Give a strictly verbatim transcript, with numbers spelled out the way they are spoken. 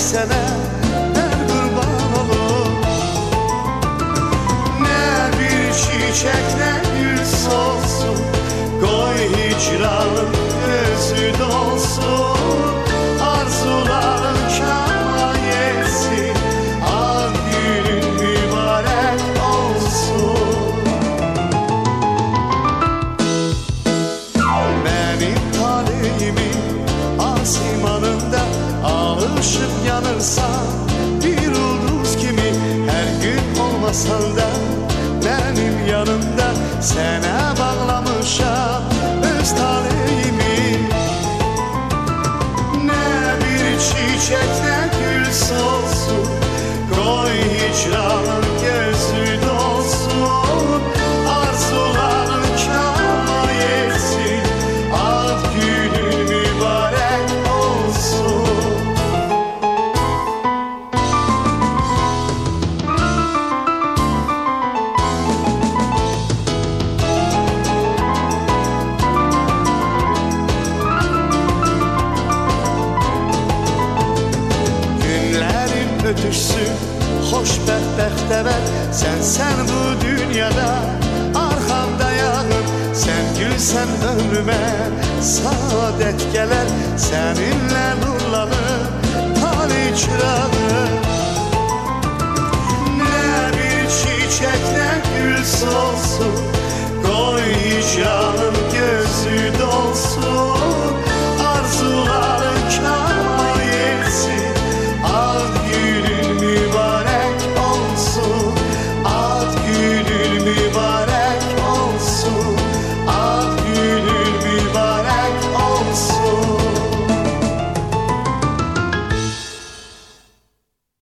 sənə mən qurban olum. Nə bir çiçək, nə gül solsun, qoy hicranın gözü dolsun. Arzuların kama yesin, ad günün mübarək olsun. Mənim taleyimin asimanında alışıp yanırsan bir ulduz kimi, her gün olmasan da benim yanımda sənə bağlamışam öz taleyimi. Nə bir çiçək, nə gül solsun, qoy hicranın gözü dolsun. Arzuların kama yesin, ad günün mübarək olsun. Ötüşsün xoşbəxt bəxtəvər, sən sən bu dünyada arxamda yağır. Sən gülsən ömrümə saadət gələr, səninlə nurlanır taley çıraq.